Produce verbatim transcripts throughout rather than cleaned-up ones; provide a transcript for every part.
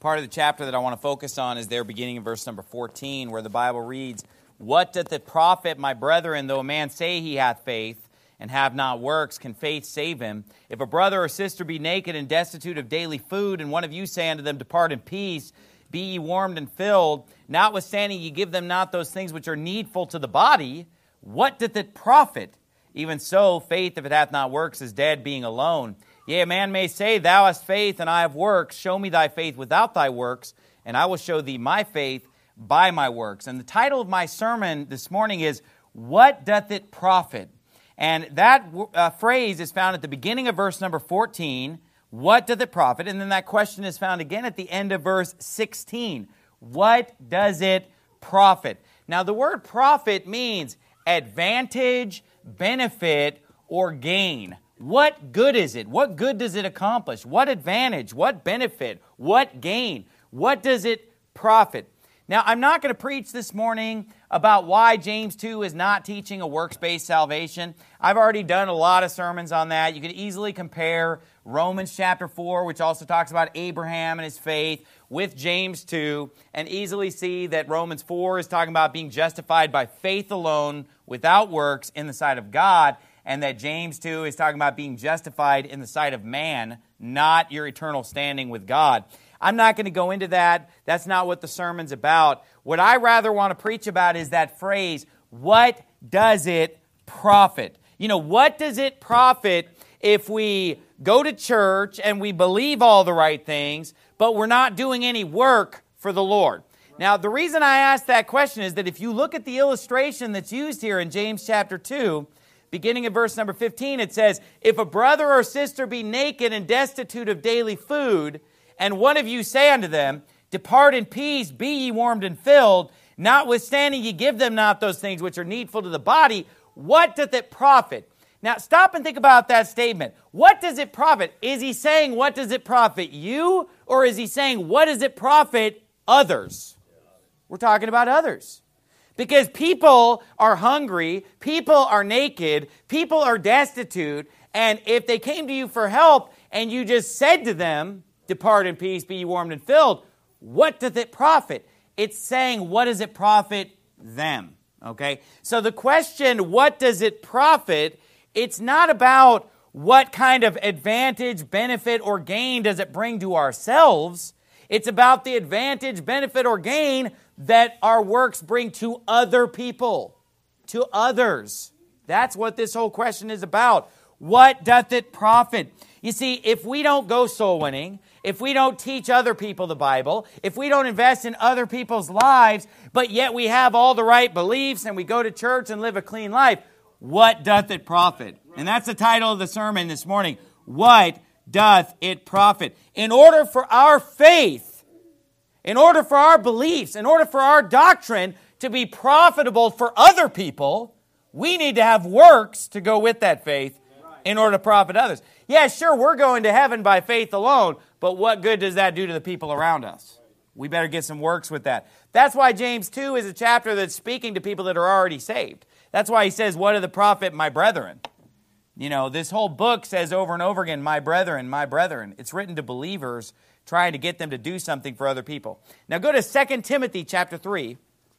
part of the chapter that I want to focus on is there beginning in verse number fourteen, where the Bible reads, "What doth it profit, my brethren, though a man say he hath faith, and have not works? Can faith save him? If a brother or sister be naked and destitute of daily food, and one of you say unto them, Depart in peace, be ye warmed and filled, notwithstanding ye give them not those things which are needful to the body, what doth it profit? Even so, faith, if it hath not works, is dead, being alone. Yea, a man may say, Thou hast faith, and I have works. Show me thy faith without thy works, and I will show thee my faith by my works." And the title of my sermon this morning is, "What doth it profit?" And that uh, phrase is found at the beginning of verse number fourteen, "What doth it profit?" And then that question is found again at the end of verse sixteen. What does it profit? Now, the word profit means advantage, benefit, or gain. What good is it? What good does it accomplish? What advantage? What benefit? What gain? What does it profit? Now, I'm not going to preach this morning about why James two is not teaching a works-based salvation. I've already done a lot of sermons on that. You can easily compare Romans chapter four, which also talks about Abraham and his faith, with James two, and easily see that Romans four is talking about being justified by faith alone, without works, in the sight of God, and that James two is talking about being justified in the sight of man, not your eternal standing with God. I'm not going to go into that. That's not what the sermon's about. What I rather want to preach about is that phrase, what does it profit? You know, what does it profit if we go to church and we believe all the right things, but we're not doing any work for the Lord? Now, the reason I ask that question is that if you look at the illustration that's used here in James chapter two, beginning in verse number fifteen, it says, "If a brother or sister be naked and destitute of daily food, and one of you say unto them, Depart in peace, be ye warmed and filled, notwithstanding ye give them not those things which are needful to the body, what doth it profit?" Now, stop and think about that statement. What does it profit? Is he saying, what does it profit you? Or is he saying, what does it profit others? We're talking about others. Because people are hungry, people are naked, people are destitute, and if they came to you for help and you just said to them, Depart in peace, be ye warmed and filled, what doth it profit? It's saying, what does it profit them? Okay? So the question, what does it profit, it's not about what kind of advantage, benefit, or gain does it bring to ourselves. It's about the advantage, benefit, or gain that our works bring to other people, to others. That's what this whole question is about. What doth it profit? You see, if we don't go soul winning, if we don't teach other people the Bible, if we don't invest in other people's lives, but yet we have all the right beliefs and we go to church and live a clean life, what doth it profit? And that's the title of the sermon this morning. What doth it profit? In order for our faith, in order for our beliefs, in order for our doctrine to be profitable for other people, we need to have works to go with that faith in order to profit others. Yeah, sure, we're going to heaven by faith alone, but what good does that do to the people around us? We better get some works with that. That's why James two is a chapter that's speaking to people that are already saved. That's why he says, what of the profit, my brethren? You know, this whole book says over and over again, my brethren, my brethren. It's written to believers trying to get them to do something for other people. Now go to Second Timothy chapter three.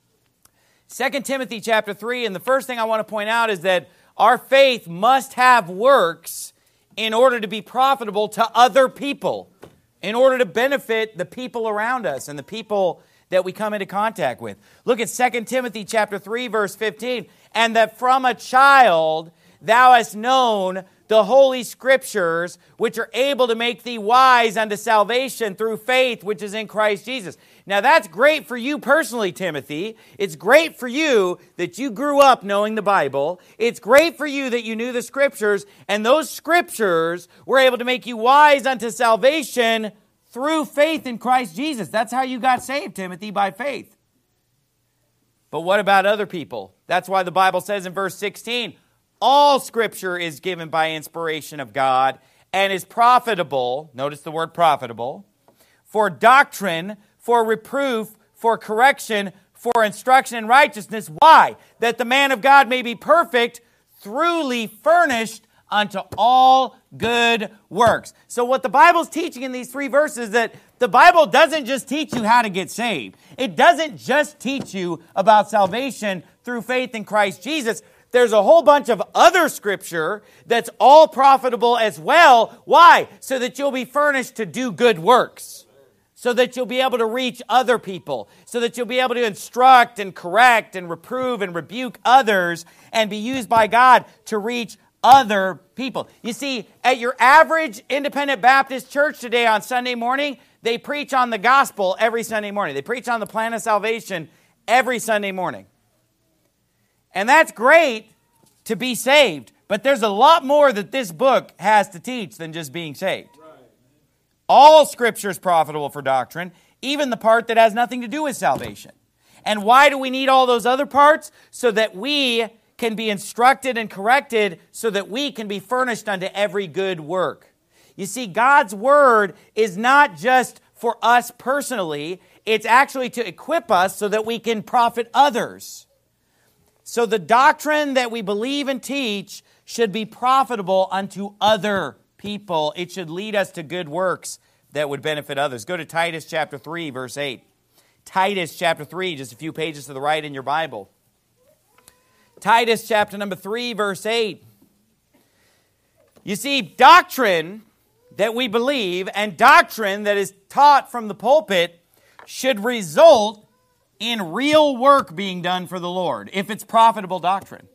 Second Timothy chapter three, and the first thing I want to point out is that our faith must have works in order to be profitable to other people, in order to benefit the people around us and the people that we come into contact with. Look at Second Timothy chapter three, verse fifteen. "And that from a child thou hast known the holy scriptures, which are able to make thee wise unto salvation through faith which is in Christ Jesus." Now that's great for you personally, Timothy. It's great for you that you grew up knowing the Bible. It's great for you that you knew the scriptures, and those scriptures were able to make you wise unto salvation through faith in Christ Jesus. That's how you got saved, Timothy, by faith. But what about other people? That's why the Bible says in verse sixteen, all Scripture is given by inspiration of God and is profitable, notice the word profitable, for doctrine, for reproof, for correction, for instruction in righteousness. Why? That the man of God may be perfect, thoroughly furnished unto all good works. So what the Bible's teaching in these three verses is that the Bible doesn't just teach you how to get saved. It doesn't just teach you about salvation through faith in Christ Jesus. There's a whole bunch of other scripture that's all profitable as well. Why? So that you'll be furnished to do good works. So that you'll be able to reach other people. So that you'll be able to instruct and correct and reprove and rebuke others and be used by God to reach other people. You see, at your average independent Baptist church today on Sunday morning, they preach on the gospel every Sunday morning. They preach on the plan of salvation every Sunday morning. And that's great to be saved, but there's a lot more that this book has to teach than just being saved. Right. All Scripture is profitable for doctrine, even the part that has nothing to do with salvation. And why do we need all those other parts? So that we can be instructed and corrected, so that we can be furnished unto every good work. You see, God's Word is not just for us personally, it's actually to equip us so that we can profit others. So the doctrine that we believe and teach should be profitable unto other people. It should lead us to good works that would benefit others. Go to Titus chapter three, verse eight. Titus chapter three, just a few pages to the right in your Bible. Titus chapter number three, verse eight. You see, doctrine that we believe and doctrine that is taught from the pulpit should result in real work being done for the Lord, if it's profitable doctrine.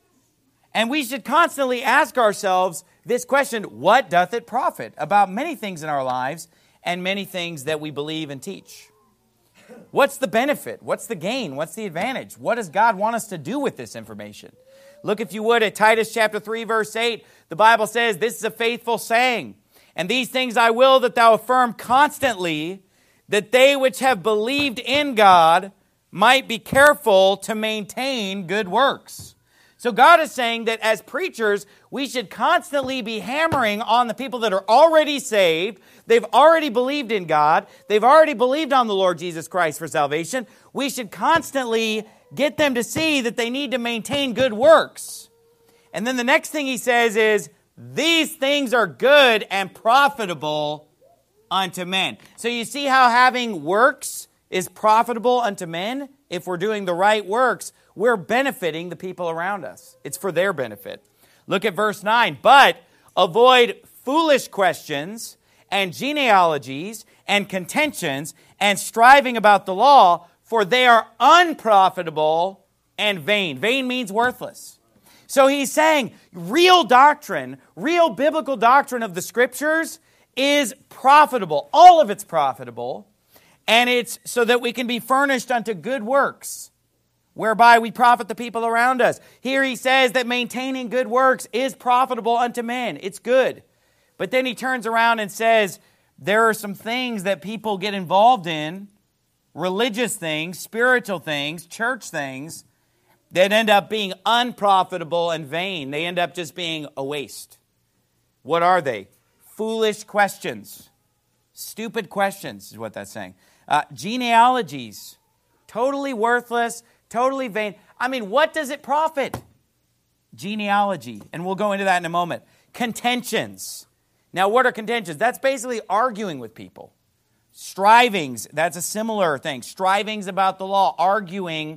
And we should constantly ask ourselves this question, what doth it profit? About many things in our lives and many things that we believe and teach. What's the benefit? What's the gain? What's the advantage? What does God want us to do with this information? Look, if you would, at Titus chapter three, verse eight. The Bible says, this is a faithful saying. And these things I will that thou affirm constantly, that they which have believed in God might be careful to maintain good works. So God is saying that as preachers, we should constantly be hammering on the people that are already saved. They've already believed in God. They've already believed on the Lord Jesus Christ for salvation. We should constantly get them to see that they need to maintain good works. And then the next thing he says is, these things are good and profitable unto men. So you see how having works is profitable unto men? If we're doing the right works, we're benefiting the people around us. It's for their benefit. Look at verse nine. But avoid foolish questions and genealogies and contentions and striving about the law, for they are unprofitable and vain. Vain means worthless. So he's saying real doctrine, real biblical doctrine of the Scriptures is profitable. All of it's profitable. And it's so that we can be furnished unto good works, whereby we profit the people around us. Here he says that maintaining good works is profitable unto men. It's good. But then he turns around and says there are some things that people get involved in, religious things, spiritual things, church things, that end up being unprofitable and vain. They end up just being a waste. What are they? Foolish questions. Stupid questions is what that's saying. Uh, genealogies. Totally worthless, totally vain. I mean, what does it profit? Genealogy. And we'll go into that in a moment. Contentions. Now, what are contentions? That's basically arguing with people. Strivings. That's a similar thing. Strivings about the law. Arguing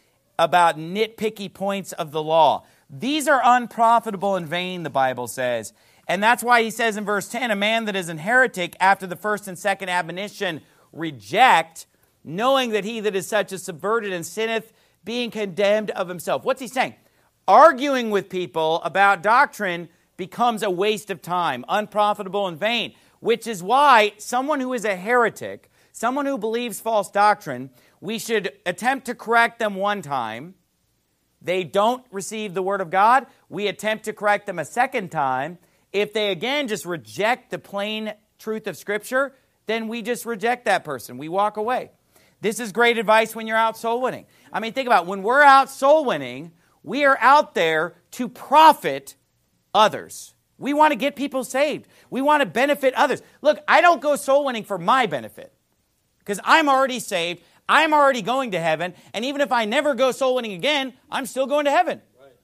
about nitpicky points of the law. These are unprofitable and vain, the Bible says. And that's why he says in verse ten, a man that is an heretic after the first and second admonition reject, knowing that he that is such is subverted and sinneth, being condemned of himself. What's he saying? Arguing with people about doctrine becomes a waste of time, unprofitable and vain, which is why someone who is a heretic, someone who believes false doctrine, we should attempt to correct them one time. They don't receive the Word of God. We attempt to correct them a second time. If they again just reject the plain truth of Scripture, then we just reject that person. We walk away. This is great advice when you're out soul winning. I mean, think about it. When we're out soul winning, we are out there to profit others. We want to get people saved. We want to benefit others. Look, I don't go soul winning for my benefit because I'm already saved. I'm already going to heaven. And even if I never go soul winning again, I'm still going to heaven. Right.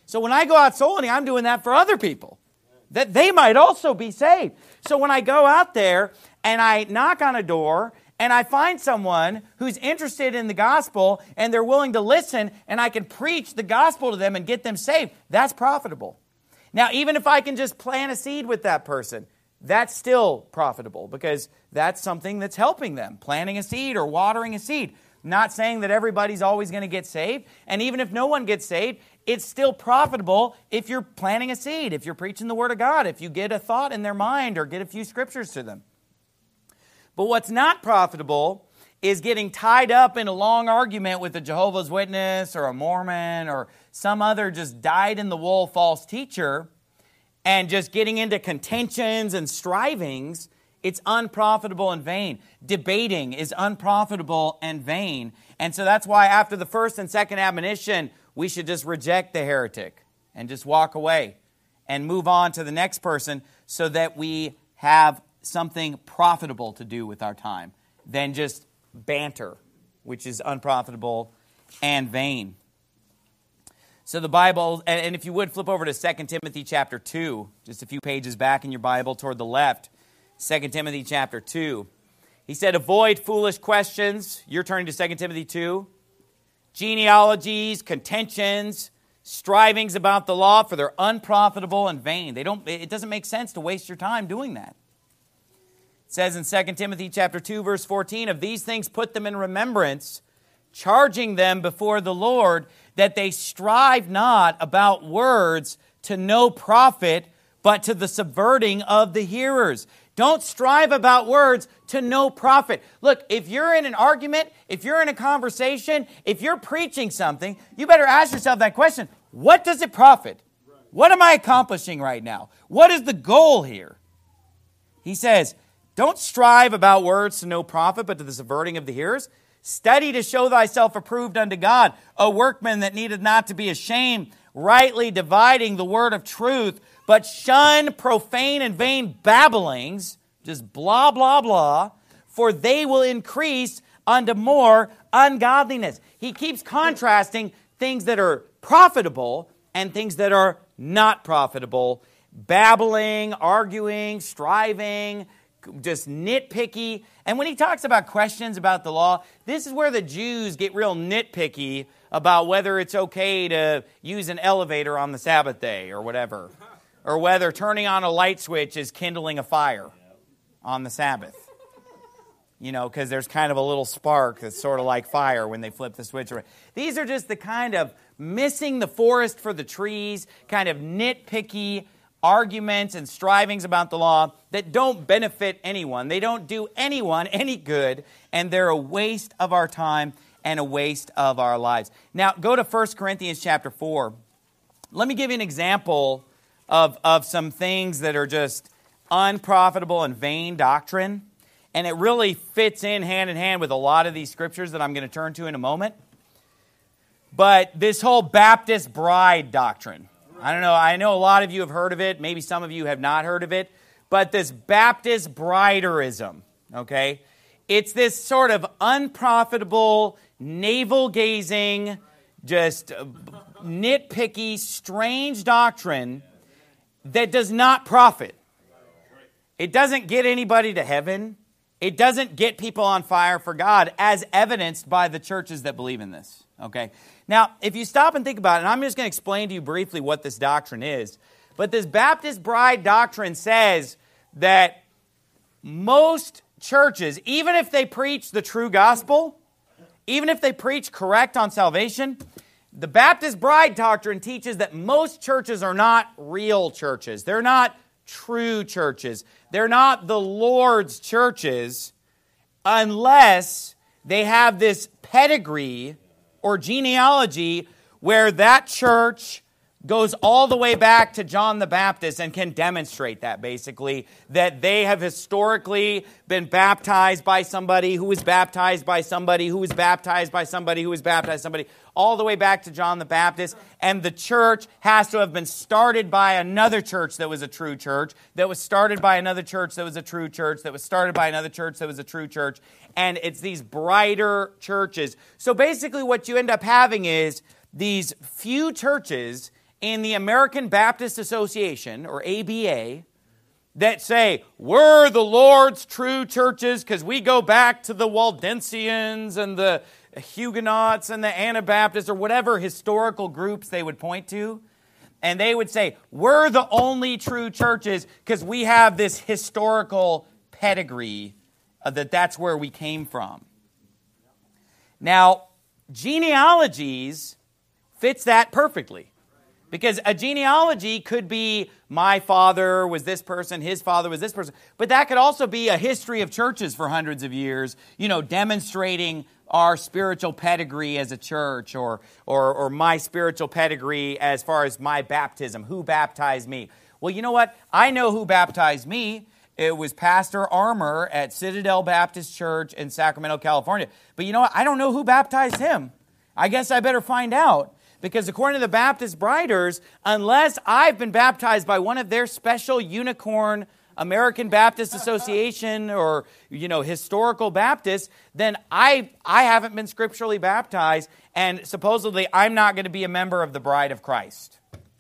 So when I go out soul winning, I'm doing that for other people, that they might also be saved. So when I go out there and I knock on a door and I find someone who's interested in the gospel and they're willing to listen and I can preach the gospel to them and get them saved, that's profitable. Now, even if I can just plant a seed with that person, that's still profitable because that's something that's helping them, planting a seed or watering a seed. Not saying that everybody's always going to get saved. And even if no one gets saved, it's still profitable if you're planting a seed, if you're preaching the Word of God, if you get a thought in their mind or get a few scriptures to them. But what's not profitable is getting tied up in a long argument with a Jehovah's Witness or a Mormon or some other just dyed-in-the-wool false teacher and just getting into contentions and strivings. It's unprofitable and vain. Debating is unprofitable and vain. And so that's why after the first and second admonition, we should just reject the heretic and just walk away and move on to the next person so that we have something profitable to do with our time than just banter, which is unprofitable and vain. So the Bible, and if you would flip over to Second Timothy chapter two, just a few pages back in your Bible toward the left, Second Timothy chapter two. He said, avoid foolish questions. You're turning to Second Timothy two. Genealogies, contentions, strivings about the law, for they're unprofitable and vain. They don't. It doesn't make sense to waste your time doing that. It says in Second Timothy chapter two, verse fourteen, of these things put them in remembrance, charging them before the Lord that they strive not about words to no profit, but to the subverting of the hearers. Don't strive about words to no profit. Look, if you're in an argument, if you're in a conversation, if you're preaching something, you better ask yourself that question. What does it profit? What am I accomplishing right now? What is the goal here? He says, don't strive about words to no profit, but to the subverting of the hearers. Study to show thyself approved unto God, a workman that needeth not to be ashamed, rightly dividing the word of truth, but shun profane and vain babblings, just blah, blah, blah, for they will increase unto more ungodliness. He keeps contrasting things that are profitable and things that are not profitable. Babbling, arguing, striving, just nitpicky. And when he talks about questions about the law, this is where the Jews get real nitpicky about whether it's okay to use an elevator on the Sabbath day or whatever. Or whether turning on a light switch is kindling a fire on the Sabbath. You know, because there's kind of a little spark that's sort of like fire when they flip the switch around. These are just the kind of missing the forest for the trees, kind of nitpicky arguments and strivings about the law that don't benefit anyone. They don't do anyone any good, and they're a waste of our time and a waste of our lives. Now, go to First Corinthians chapter four. Let me give you an example of, of some things that are just unprofitable and vain doctrine. And it really fits in hand in hand with a lot of these scriptures that I'm going to turn to in a moment. But this whole Baptist bride doctrine. I don't know, I know a lot of you have heard of it. Maybe some of you have not heard of it. But this Baptist briderism, okay? It's this sort of unprofitable, navel-gazing, just nitpicky, strange doctrine that does not profit. It doesn't get anybody to heaven. It doesn't get people on fire for God, as evidenced by the churches that believe in this. Okay? Now, if you stop and think about it, and I'm just going to explain to you briefly what this doctrine is, but this Baptist bride doctrine says that most churches, even if they preach the true gospel, even if they preach correct on salvation, the Baptist bride doctrine teaches that most churches are not real churches. They're not true churches. They're not the Lord's churches unless they have this pedigree or genealogy where that church goes all the way back to John the Baptist and can demonstrate that, basically, that they have historically been baptized by somebody who was baptized by somebody who was baptized by somebody who was baptized by somebody, all the way back to John the Baptist. And the church has to have been started by another church that was a true church, that was started by another church that was a true church, that was started by another church that was a true church. And it's these brighter churches. So basically what you end up having is these few churches in the American Baptist Association, or A B A, that say, we're the Lord's true churches because we go back to the Waldensians and the Huguenots and the Anabaptists, or whatever historical groups they would point to. And they would say, we're the only true churches because we have this historical pedigree uh, that that's where we came from. Now, genealogies fits that perfectly. Because a genealogy could be my father was this person, his father was this person. But that could also be a history of churches for hundreds of years, you know, demonstrating our spiritual pedigree as a church, or, or, or my spiritual pedigree as far as my baptism. Who baptized me? Well, you know what? I know who baptized me. It was Pastor Armour at Citadel Baptist Church in Sacramento, California. But you know what? I don't know who baptized him. I guess I better find out. Because according to the Baptist Briders, unless I've been baptized by one of their special unicorn American Baptist Association or, you know, historical Baptists, then I I haven't been scripturally baptized, and supposedly I'm not going to be a member of the bride of Christ.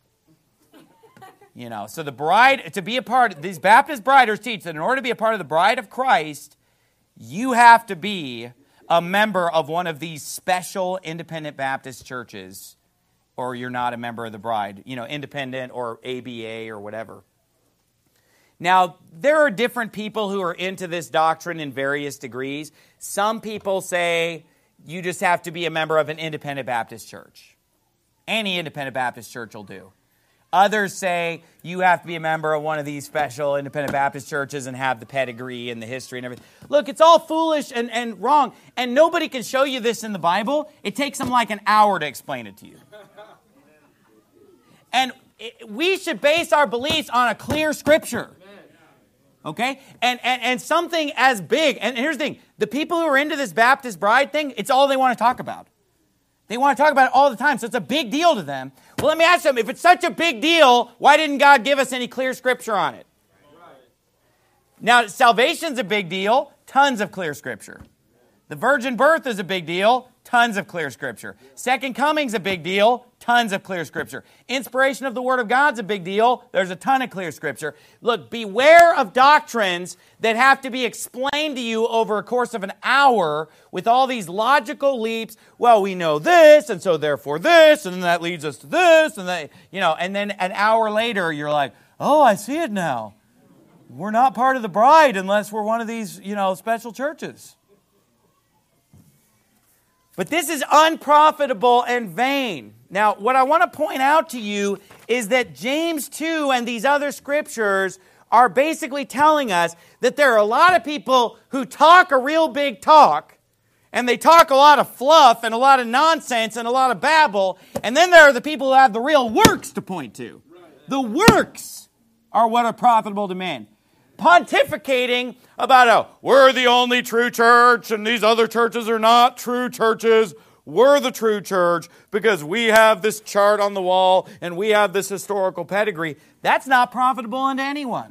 You know, so the bride, to be a part, these Baptist Briders teach that in order to be a part of the bride of Christ, you have to be a member of one of these special independent Baptist churches, or you're not a member of the bride, you know, independent or A B A or whatever. Now, there are different people who are into this doctrine in various degrees. Some people say you just have to be a member of an independent Baptist church. Any independent Baptist church will do. Others say you have to be a member of one of these special independent Baptist churches and have the pedigree and the history and everything. Look, it's all foolish and, and wrong, and nobody can show you this in the Bible. It takes them like an hour to explain it to you. And it, we should base our beliefs on a clear scripture. Okay? And, and and something as big, and here's the thing, the people who are into this Baptist bride thing, it's all they want to talk about. They want to talk about it all the time, so it's a big deal to them. Well, let me ask them, if it's such a big deal, why didn't God give us any clear scripture on it? Now, salvation's a big deal, tons of clear scripture. The virgin birth is a big deal, tons of clear scripture. Second coming's a big deal, tons of clear scripture. Inspiration of the Word of God's a big deal, there's a ton of clear scripture. Look, beware of doctrines that have to be explained to you over a course of an hour with all these logical leaps. Well, we know this, and so therefore this, and then that leads us to this, and that, you know, and then an hour later you're like, oh, I see it now. We're not part of the bride unless we're one of these, you know, special churches. But this is unprofitable and vain. Now, what I want to point out to you is that James two and these other scriptures are basically telling us that there are a lot of people who talk a real big talk, and they talk a lot of fluff and a lot of nonsense and a lot of babble, and then there are the people who have the real works to point to. The works are what are profitable to men. Pontificating about, oh, we're the only true church and these other churches are not true churches. We're the true church because we have this chart on the wall and we have this historical pedigree. That's not profitable unto anyone.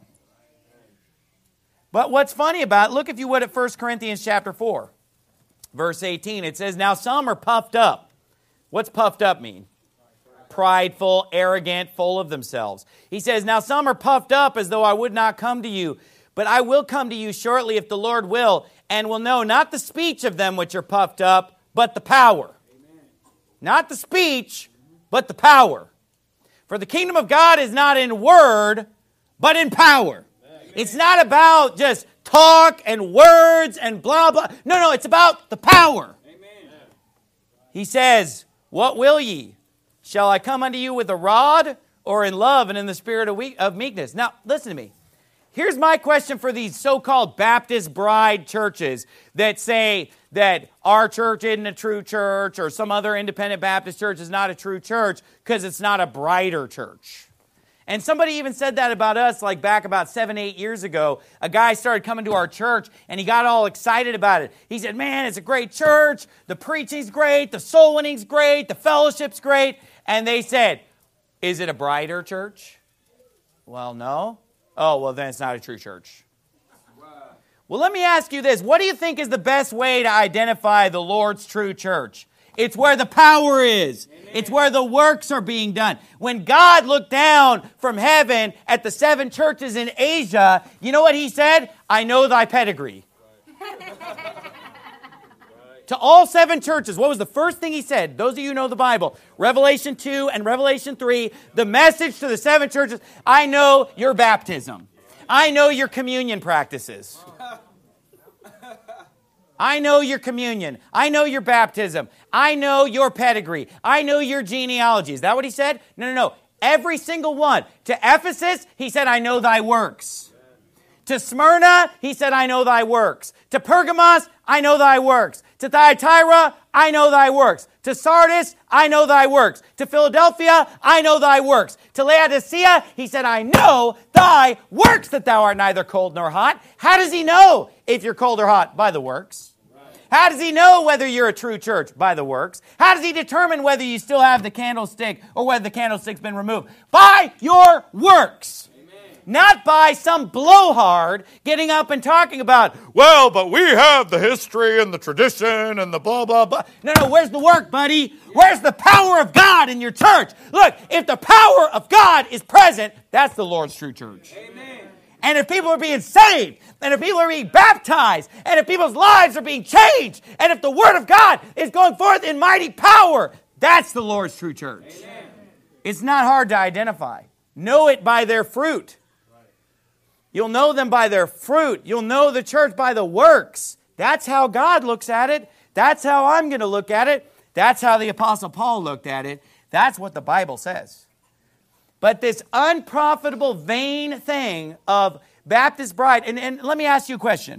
But what's funny about it, look if you would at First Corinthians chapter four, verse eighteen. It says, now some are puffed up. What's puffed up mean? Prideful, arrogant, full of themselves. He says, now some are puffed up as though I would not come to you, but I will come to you shortly if the Lord will, and will know not the speech of them which are puffed up, but the power. Amen. Not the speech, but the power. For the kingdom of God is not in word, but in power. Amen. It's not about just talk and words and blah, blah. No, no, it's about the power. Amen. He says, what will ye? Shall I come unto you with a rod, or in love and in the spirit of, weak, of meekness? Now, listen to me. Here's my question for these so-called Baptist bride churches that say that our church isn't a true church, or some other independent Baptist church is not a true church because it's not a brighter church. And somebody even said that about us like back about seven, eight years ago. A guy started coming to our church and he got all excited about it. He said, man, it's a great church. The preaching's great. The soul winning's great. The fellowship's great. And they said, is it a brighter church? Well, no. Oh, well, then it's not a true church. Well, let me ask you this. What do you think is the best way to identify the Lord's true church? It's where the power is. Amen. It's where the works are being done. When God looked down from heaven at the seven churches in Asia, you know what he said? I know thy pedigree. Right. To all seven churches, what was the first thing he said? Those of you who know the Bible, Revelation two and Revelation three, the message to the seven churches, I know your baptism. I know your communion practices. I know your communion. I know your baptism. I know your pedigree. I know your genealogy. Is that what he said? No, no, no. Every single one. To Ephesus, he said, I know thy works. To Smyrna, he said, I know thy works. To Pergamos, I know thy works. To Thyatira, I know thy works. To Sardis, I know thy works. To Philadelphia, I know thy works. To Laodicea, he said, I know thy works, that thou art neither cold nor hot. How does he know if you're cold or hot? By the works. How does he know whether you're a true church? By the works. How does he determine whether you still have the candlestick or whether the candlestick's been removed? By your works. Not by some blowhard getting up and talking about, well, but we have the history and the tradition and the blah, blah, blah. No, no, where's the work, buddy? Where's the power of God in your church? Look, if the power of God is present, that's the Lord's true church. Amen. And if people are being saved, and if people are being baptized, and if people's lives are being changed, and if the Word of God is going forth in mighty power, that's the Lord's true church. Amen. It's not hard to identify. Know it by their fruit. You'll know them by their fruit. You'll know the church by the works. That's how God looks at it. That's how I'm going to look at it. That's how the Apostle Paul looked at it. That's what the Bible says. But this unprofitable, vain thing of Baptist bride, and, and let me ask you a question.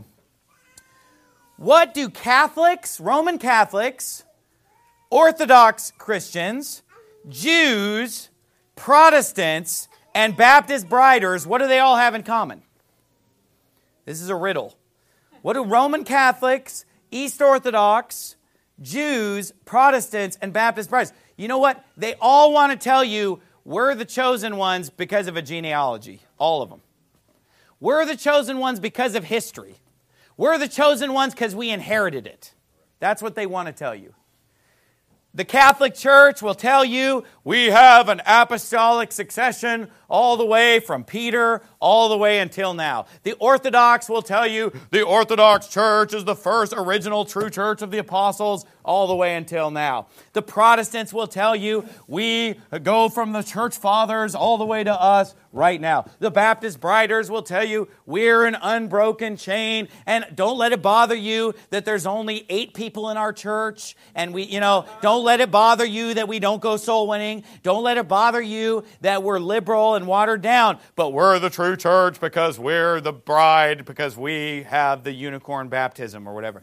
What do Catholics, Roman Catholics, Orthodox Christians, Jews, Protestants, and Baptist briders, what do they all have in common? This is a riddle. What do Roman Catholics, East Orthodox, Jews, Protestants, and Baptist briders? You know what? They all want to tell you we're the chosen ones because of a genealogy. All of them. We're the chosen ones because of history. We're the chosen ones because we inherited it. That's what they want to tell you. The Catholic Church will tell you we have an apostolic succession all the way from Peter all the way until now. The Orthodox will tell you the Orthodox Church is the first original true church of the apostles all the way until now. The Protestants will tell you we go from the church fathers all the way to us right now. The Baptist briders will tell you we're an unbroken chain, and don't let it bother you that there's only eight people in our church, and we, you know, don't let it bother you that we don't go soul winning. Don't let it bother you that we're liberal and watered down, but we're the true church because we're the bride, because we have the unicorn baptism or whatever.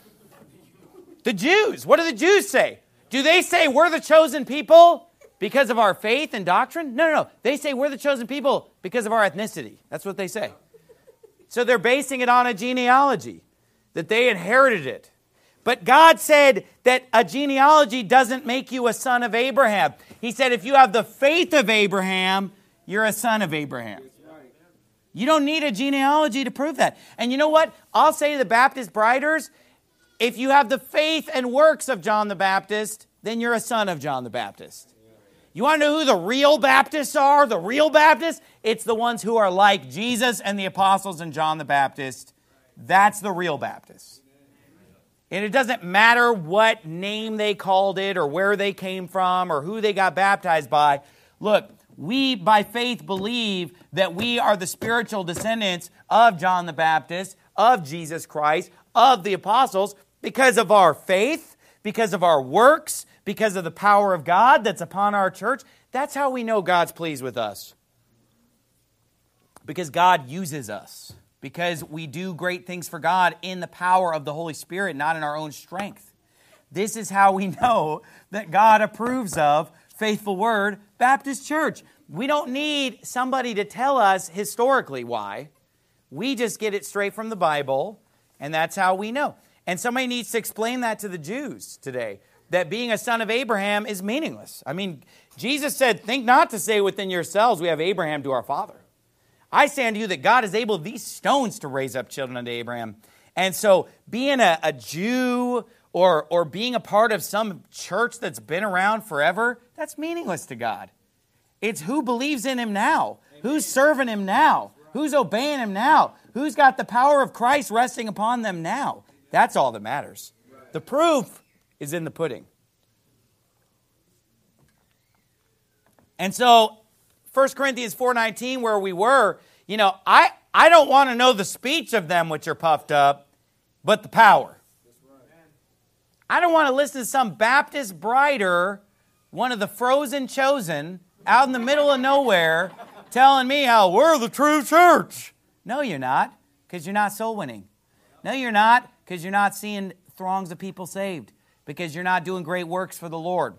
The Jews, what do the Jews say? Do they say we're the chosen people because of our faith and doctrine? No, no, no. They say we're the chosen people because of our ethnicity. That's what they say. So they're basing it on a genealogy, that they inherited it. But God said that a genealogy doesn't make you a son of Abraham. He said if you have the faith of Abraham, you're a son of Abraham. You don't need a genealogy to prove that. And you know what? I'll say to the Baptist briders, if you have the faith and works of John the Baptist, then you're a son of John the Baptist. You want to know who the real Baptists are? The real Baptists? It's the ones who are like Jesus and the apostles and John the Baptist. That's the real Baptists. And it doesn't matter what name they called it or where they came from or who they got baptized by. Look, we by faith believe that we are the spiritual descendants of John the Baptist, of Jesus Christ, of the apostles, because of our faith, because of our works, because of the power of God that's upon our church. That's how we know God's pleased with us. Because God uses us. Because we do great things for God in the power of the Holy Spirit, not in our own strength. This is how we know that God approves of Faithful Word Baptist Church. We don't need somebody to tell us historically why. We just get it straight from the Bible, and that's how we know. And somebody needs to explain that to the Jews today, that being a son of Abraham is meaningless. I mean, Jesus said, think not to say within yourselves, we have Abraham to our father. I say unto you that God is able these stones to raise up children unto Abraham. And so being a, a Jew or, or being a part of some church that's been around forever, that's meaningless to God. It's who believes in him now, who's serving him now, who's obeying him now, who's got the power of Christ resting upon them now. That's all that matters. The proof is in the pudding. And so, First Corinthians four nineteen, where we were, you know, I, I don't want to know the speech of them which are puffed up, but the power. I don't want to listen to some Baptist brighter, one of the frozen chosen, out in the middle of nowhere, telling me how we're the true church. No, you're not, because you're not soul winning. No, you're not, because you're not seeing throngs of people saved, because you're not doing great works for the Lord.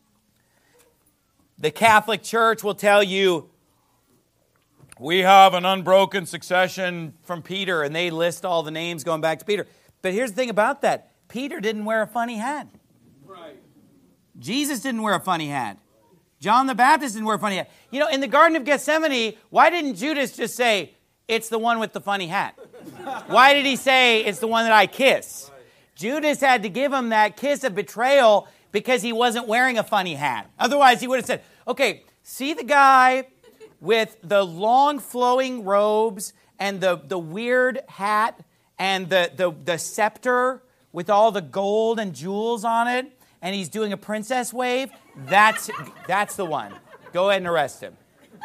The Catholic Church will tell you, we have an unbroken succession from Peter, and they list all the names going back to Peter. But here's the thing about that. Peter didn't wear a funny hat. Right. Jesus didn't wear a funny hat. John the Baptist didn't wear a funny hat. You know, in the Garden of Gethsemane, why didn't Judas just say, it's the one with the funny hat? Why did he say, it's the one that I kiss? Judas had to give him that kiss of betrayal because he wasn't wearing a funny hat. Otherwise, he would have said, okay, see the guy with the long flowing robes and the, the weird hat and the, the, the scepter with all the gold and jewels on it, and he's doing a princess wave? That's, that's the one. Go ahead and arrest him.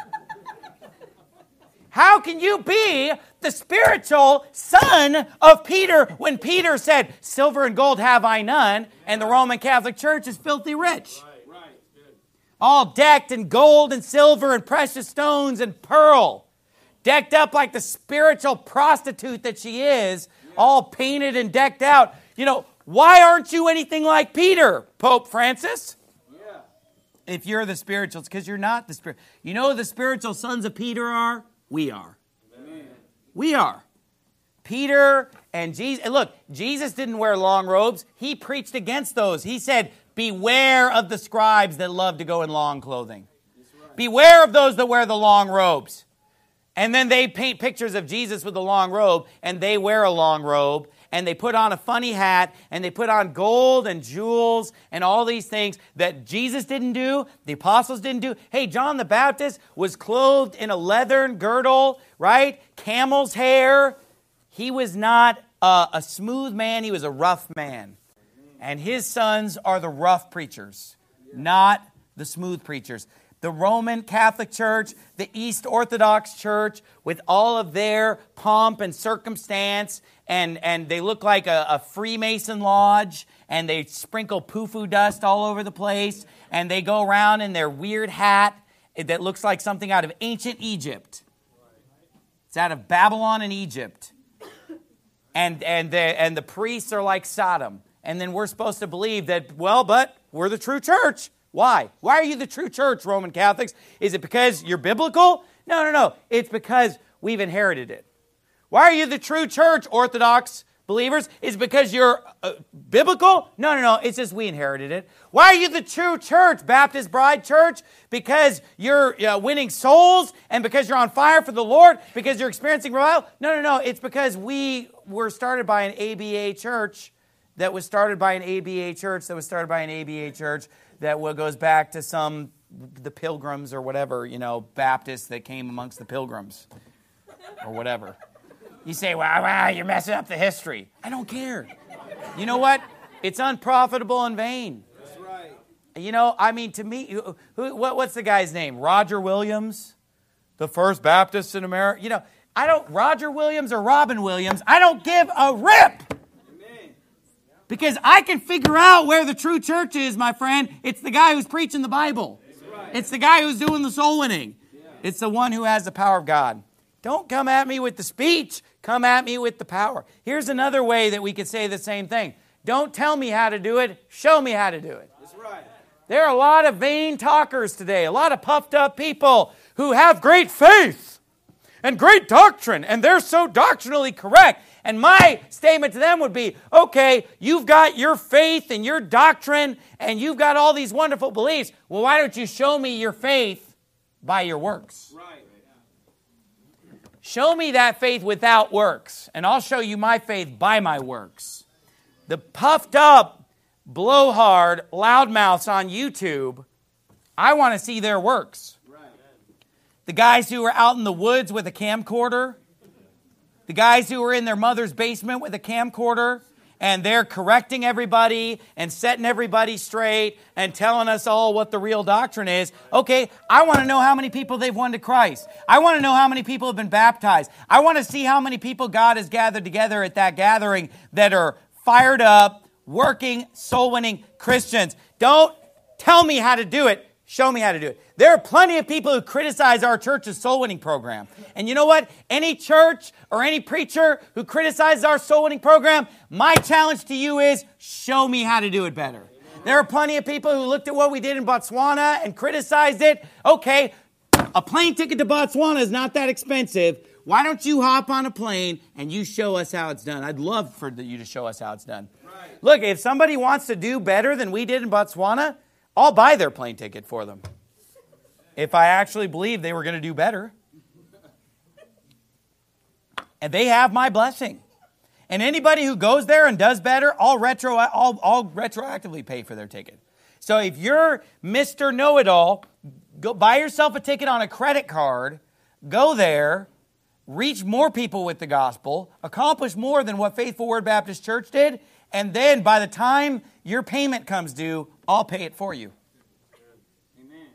How can you be the spiritual son of Peter when Peter said, silver and gold have I none, and the Roman Catholic Church is filthy rich? Right, right. Good. All decked in gold and silver and precious stones and pearl. Decked up like the spiritual prostitute that she is, yeah. All painted and decked out. You know, why aren't you anything like Peter, Pope Francis? Yeah. If you're the spiritual, it's because you're not the spirit. You know who the spiritual sons of Peter are? We are. Amen. We are. Peter and Jesus. And look, Jesus didn't wear long robes. He preached against those. He said, beware of the scribes that love to go in long clothing. Right. Beware of those that wear the long robes. And then they paint pictures of Jesus with a long robe, and they wear a long robe, and they put on a funny hat, and they put on gold and jewels and all these things that Jesus didn't do, the apostles didn't do. Hey, John the Baptist was clothed in a leathern girdle, right? Camel's hair. He was not a, a smooth man. He was a rough man. And his sons are the rough preachers, not the smooth preachers. The Roman Catholic Church, the East Orthodox Church, with all of their pomp and circumstance, and, and they look like a, a Freemason lodge, and they sprinkle poo-foo dust all over the place, and they go around in their weird hat that looks like something out of ancient Egypt. It's out of Babylon and Egypt. And, and, the, and the priests are like Sodom. And then we're supposed to believe that, well, but we're the true church. Why? Why are you the true church, Roman Catholics? Is it because you're biblical? No, no, no. It's because we've inherited it. Why are you the true church, Orthodox believers? Is it because you're uh, biblical? No, no, no. It's just we inherited it. Why are you the true church, Baptist Bride Church? Because you're uh, winning souls and because you're on fire for the Lord? Because you're experiencing revival? No, no, no. It's because we were started by an A B A church that was started by an A B A church that was started by an A B A church that goes back to some, the Pilgrims or whatever, you know, Baptists that came amongst the Pilgrims or whatever. You say, wow, wow, you're messing up the history. I don't care. You know what? It's unprofitable and vain. That's right. You know, I mean, to me, who, what, what's the guy's name? Roger Williams, the first Baptist in America. You know, I don't, Roger Williams or Robin Williams, I don't give a rip. Because I can figure out where the true church is, my friend. It's the guy who's preaching the Bible. Right. It's the guy who's doing the soul winning. Yeah. It's the one who has the power of God. Don't come at me with the speech. Come at me with the power. Here's another way that we could say the same thing. Don't tell me how to do it. Show me how to do it. That's right. There are a lot of vain talkers today, a lot of puffed up people who have great faith and great doctrine, and they're so doctrinally correct. And my statement to them would be, okay, you've got your faith and your doctrine, and you've got all these wonderful beliefs. Well, why don't you show me your faith by your works? Right. Show me that faith without works, and I'll show you my faith by my works. The puffed up, blowhard, loudmouths on YouTube, I want to see their works. The guys who are out in the woods with a camcorder, the guys who are in their mother's basement with a camcorder, and they're correcting everybody and setting everybody straight and telling us all what the real doctrine is. Okay, I want to know how many people they've won to Christ. I want to know how many people have been baptized. I want to see how many people God has gathered together at that gathering that are fired up, working, soul-winning Christians. Don't tell me how to do it. Show me how to do it. There are plenty of people who criticize our church's soul-winning program. And you know what? Any church or any preacher who criticizes our soul-winning program, my challenge to you is, show me how to do it better. There are plenty of people who looked at what we did in Botswana and criticized it. Okay, a plane ticket to Botswana is not that expensive. Why don't you hop on a plane and you show us how it's done? I'd love for you to show us how it's done. Right. Look, if somebody wants to do better than we did in Botswana, I'll buy their plane ticket for them. If I actually believe they were going to do better. And they have my blessing. And anybody who goes there and does better, I'll, retro, I'll, I'll retroactively pay for their ticket. So if you're Mister Know-It-All, go buy yourself a ticket on a credit card, go there, reach more people with the gospel, accomplish more than what Faithful Word Baptist Church did, and then by the time your payment comes due, I'll pay it for you. Amen.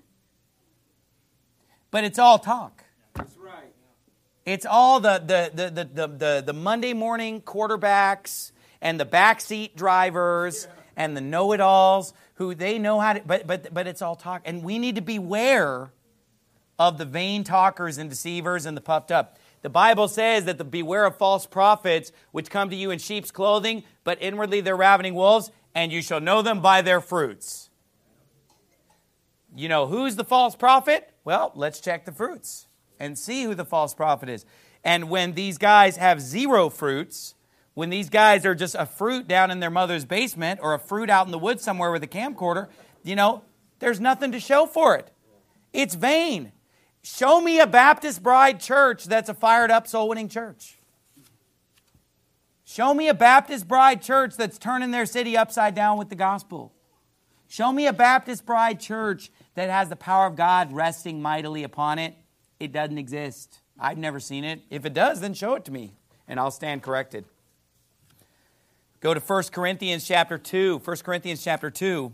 But it's all talk. That's right. It's all the the the the the, the, the Monday morning quarterbacks and the backseat drivers yeah. and the know-it-alls who they know how to, but but but it's all talk. And we need to beware of the vain talkers and deceivers and the puffed up. The Bible says that the beware of false prophets which come to you in sheep's clothing, but inwardly they're ravening wolves, and you shall know them by their fruits. You know, who's the false prophet? Well, let's check the fruits and see who the false prophet is. And when these guys have zero fruits, when these guys are just a fruit down in their mother's basement or a fruit out in the woods somewhere with a camcorder, you know, there's nothing to show for it. It's vain. Show me a Baptist Bride church that's a fired up soul-winning church. Show me a Baptist Bride church that's turning their city upside down with the gospel. Show me a Baptist Bride church that has the power of God resting mightily upon it. It doesn't exist. I've never seen it. If it does, then show it to me, and I'll stand corrected. Go to First Corinthians chapter two. First Corinthians chapter two.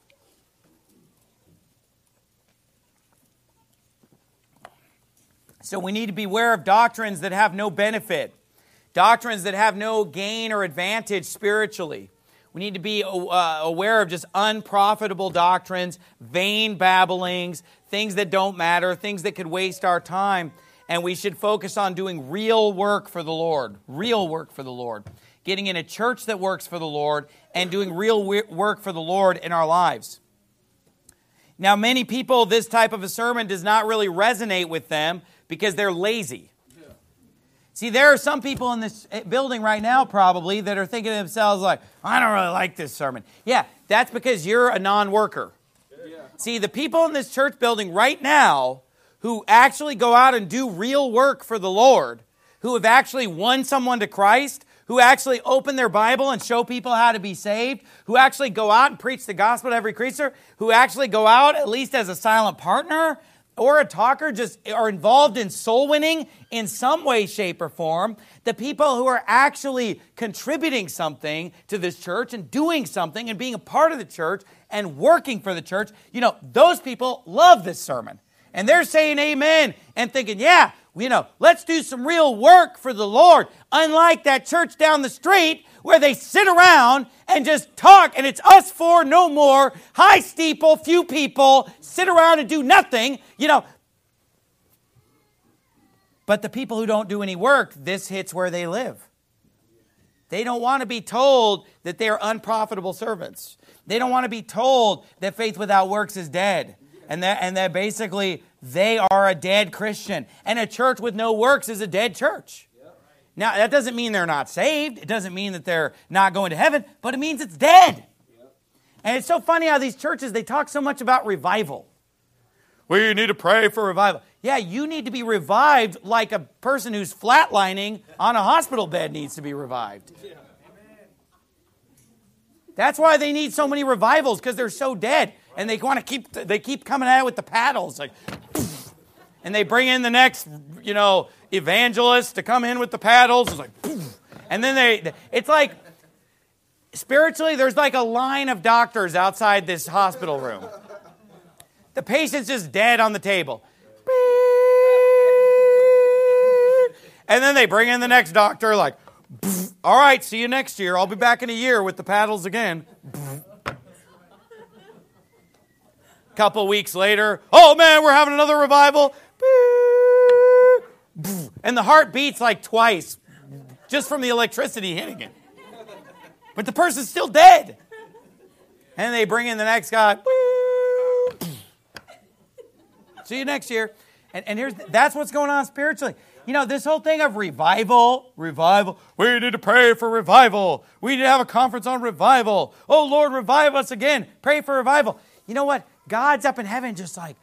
So we need to beware of doctrines that have no benefit. Doctrines that have no gain or advantage spiritually. We need to be uh, aware of just unprofitable doctrines, vain babblings, things that don't matter, things that could waste our time. And we should focus on doing real work for the Lord. Real work for the Lord. Getting in a church that works for the Lord and doing real work for the Lord in our lives. Now, many people, this type of a sermon does not really resonate with them because they're lazy. See, there are some people in this building right now probably that are thinking to themselves like, I don't really like this sermon. Yeah, that's because you're a non-worker. Yeah. See, the people in this church building right now who actually go out and do real work for the Lord, who have actually won someone to Christ, who actually open their Bible and show people how to be saved, who actually go out and preach the gospel to every creature, who actually go out at least as a silent partner or a talker, just are involved in soul winning in some way, shape, or form. The people who are actually contributing something to this church and doing something and being a part of the church and working for the church, you know, those people love this sermon. And they're saying amen and thinking, yeah, you know, let's do some real work for the Lord. Unlike that church down the street where they sit around and just talk and it's us four, no more, high steeple, few people, sit around and do nothing, you know. But the people who don't do any work, this hits where they live. They don't want to be told that they're unprofitable servants. They don't want to be told that faith without works is dead. And that, and that basically they are a dead Christian. And a church with no works is a dead church. Yep. Now, that doesn't mean they're not saved. It doesn't mean that they're not going to heaven. But it means it's dead. Yep. And it's so funny how these churches, they talk so much about revival. We need to pray for revival. Yeah, you need to be revived like a person who's flatlining on a hospital bed needs to be revived. Yeah. That's why they need so many revivals, because they're so dead. And they want to keep, they keep coming at it with the paddles. Like, and they bring in the next, you know, evangelist to come in with the paddles. It's like, and then they, it's like, spiritually, there's like a line of doctors outside this hospital room. The patient's just dead on the table. And then they bring in the next doctor, like, all right, see you next year. I'll be back in a year with the paddles again. Couple weeks later, oh man, we're having another revival. And the heart beats like twice just from the electricity hitting it. But the person's still dead. And they bring in the next guy. See you next year. And, and here's that's what's going on spiritually. You know, this whole thing of revival, revival. We need to pray for revival. We need to have a conference on revival. Oh, Lord, revive us again. Pray for revival. You know what? God's up in heaven just like,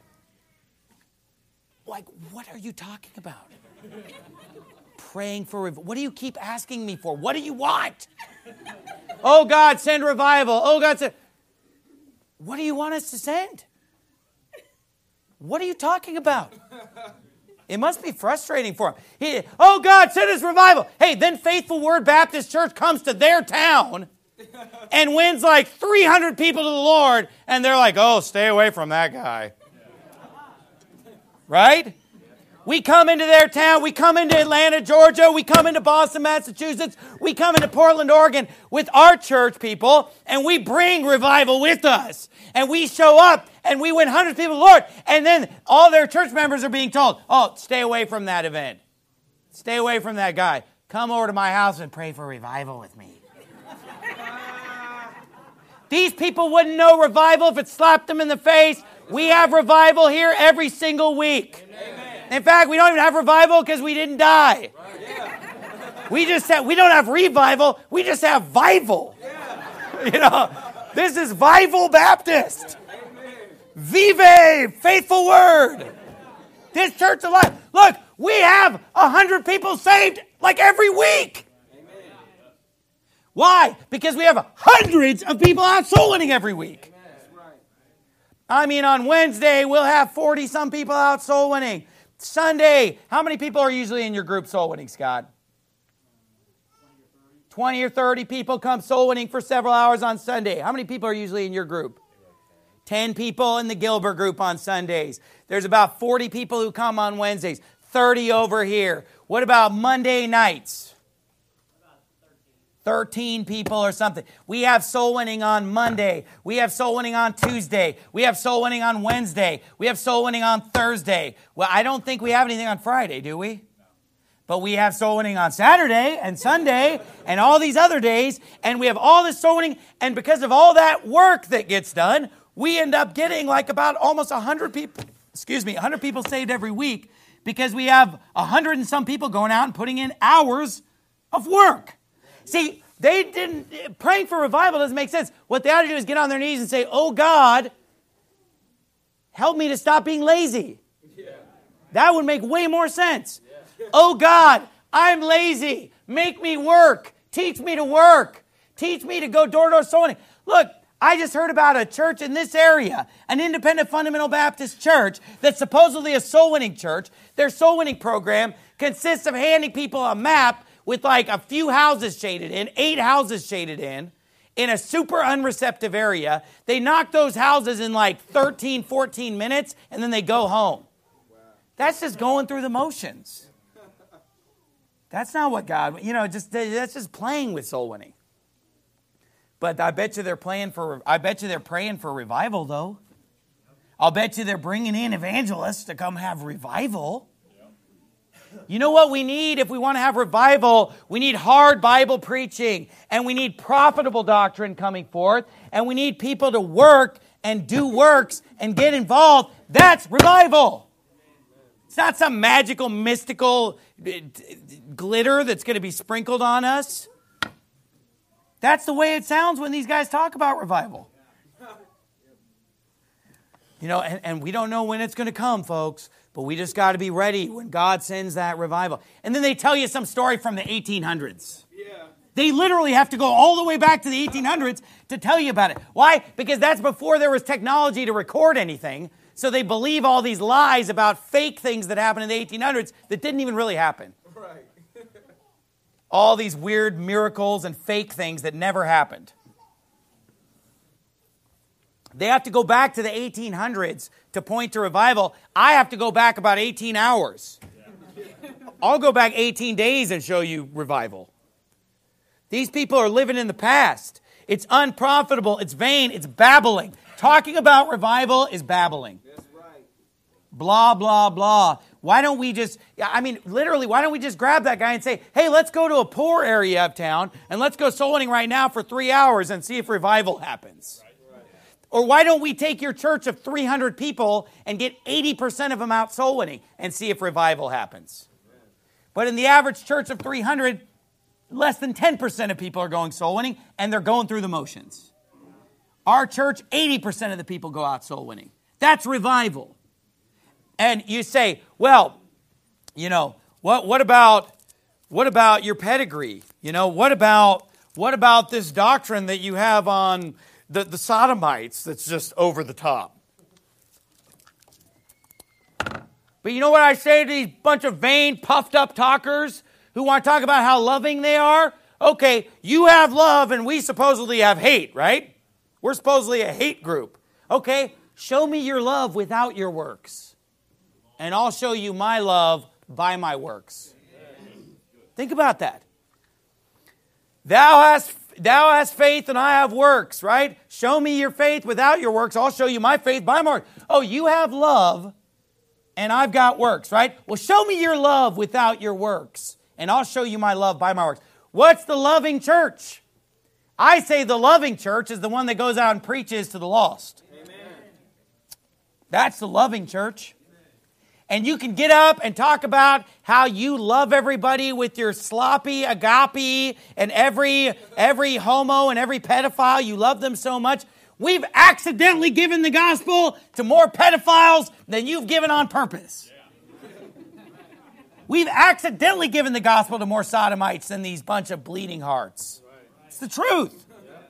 like, what are you talking about? Praying for revival. What do you keep asking me for? What do you want? Oh, God, send revival. Oh, God, send. What do you want us to send? What are you talking about? It must be frustrating for him. He, oh, God, send us revival. Hey, then Faithful Word Baptist Church comes to their town and wins like three hundred people to the Lord, and they're like, oh, stay away from that guy. Right? We come into their town. We come into Atlanta, Georgia. We come into Boston, Massachusetts. We come into Portland, Oregon with our church people, and we bring revival with us. And we show up, and we win hundreds of people to the Lord. And then all their church members are being told, oh, stay away from that event. Stay away from that guy. Come over to my house and pray for revival with me. These people wouldn't know revival if it slapped them in the face. We have revival here every single week. Amen. In fact, we don't even have revival because we didn't die. Right. Yeah. We just have, we don't have revival. We just have vival. Yeah. You know, this is Vival Baptist. Amen. Vive, faithful word. This church alive. Look, we have a hundred people saved like every week. Amen. Why? Because we have hundreds of people out soul winning every week. Amen. I mean, on Wednesday, we'll have forty-some people out soul winning. Sunday, how many people are usually in your group soul winning, Scott? twenty or thirty people come soul winning for several hours on Sunday. How many people are usually in your group? ten people in the Gilbert group on Sundays. There's about forty people who come on Wednesdays. thirty over here. What about Monday nights? thirteen people or something. We have soul winning on Monday. We have soul winning on Tuesday. We have soul winning on Wednesday. We have soul winning on Thursday. Well, I don't think we have anything on Friday, do we? No. But we have soul winning on Saturday and Sunday and all these other days. And we have all this soul winning. And because of all that work that gets done, we end up getting like about almost one hundred people, excuse me, one hundred people saved every week because we have one hundred and some people going out and putting in hours of work. See, they didn't, praying for revival doesn't make sense. What they ought to do is get on their knees and say, oh God, help me to stop being lazy. Yeah. That would make way more sense. Yeah. Oh God, I'm lazy. Make me work. Teach me to work. Teach me to go door to door soul winning. Look, I just heard about a church in this area, an independent fundamental Baptist church that's supposedly a soul winning church. Their soul winning program consists of handing people a map with like a few houses shaded in, eight houses shaded in, in a super unreceptive area. They knock those houses in like thirteen, fourteen minutes, and then they go home. Wow. That's just going through the motions. That's not what God, you know, just that's just playing with soul winning. But I bet you they're playing for, I bet you they're praying for revival, though. I'll bet you they're bringing in evangelists to come have revival. You know what we need if we want to have revival? We need hard Bible preaching, and we need profitable doctrine coming forth, and we need people to work and do works and get involved. That's revival. It's not some magical, mystical glitter that's going to be sprinkled on us. That's the way it sounds when these guys talk about revival. You know, and, and we don't know when it's going to come, folks. But we just got to be ready when God sends that revival. And then they tell you some story from the eighteen hundreds. Yeah. They literally have to go all the way back to the eighteen hundreds to tell you about it. Why? Because that's before there was technology to record anything. So they believe all these lies about fake things that happened in the eighteen hundreds that didn't even really happen. Right. All these weird miracles and fake things that never happened. They have to go back to the eighteen hundreds to point to revival. I have to go back about eighteen hours. I'll go back eighteen days and show you revival. These people are living in the past. It's unprofitable. It's vain. It's babbling. Talking about revival is babbling. That's right. Blah, blah, blah. Why don't we just, I mean, literally, why don't we just grab that guy and say, hey, let's go to a poor area of town and let's go soul winning right now for three hours and see if revival happens. Or why don't we take your church of three hundred people and get eighty percent of them out soul winning and see if revival happens? But in the average church of three hundred, less than ten percent of people are going soul winning, and they're going through the motions. Our church, eighty percent of the people go out soul winning. That's revival. And you say, well, you know, what what about what about your pedigree? You know, what about what about this doctrine that you have on the, the sodomites that's just over the top? But you know what I say to these bunch of vain, puffed up talkers who want to talk about how loving they are? Okay, you have love and we supposedly have hate, right? We're supposedly a hate group. Okay, show me your love without your works, and I'll show you my love by my works. Think about that. Thou hast, thou hast faith and I have works, right? Show me your faith without your works. I'll show you my faith by my works. Oh, you have love and I've got works, right? Well, show me your love without your works, and I'll show you my love by my works. What's the loving church? I say the loving church is the one that goes out and preaches to the lost. Amen. That's the loving church. And you can get up and talk about how you love everybody with your sloppy agape and every, every homo and every pedophile. You love them so much. We've accidentally given the gospel to more pedophiles than you've given on purpose. We've accidentally given the gospel to more sodomites than these bunch of bleeding hearts. It's the truth.